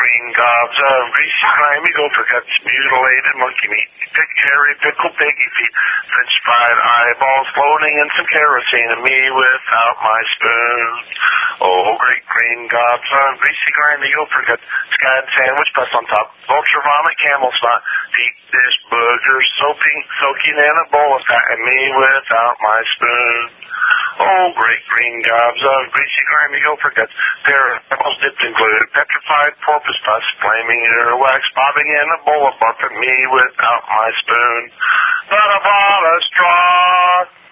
green gobs of greasy, grimy gopher guts, mutilated monkey meat, hairy pickled piggy feet, French fried eyeballs floating in some kerosene, and me without my spoon. Oh, great green gobs of greasy, grimy gopher guts, scad sandwich pressed on top, vulture vomit, camel snot, deep dish boogers, soaking in a bowl of fat, and me without my spoon. Oh, great green gobs of greasy, grimy gopher guts, parables dipped in glue, petrified porpoise pus, flaming earwax, bobbing in a bowl of bark, and me without my spoon. But I bought a straw.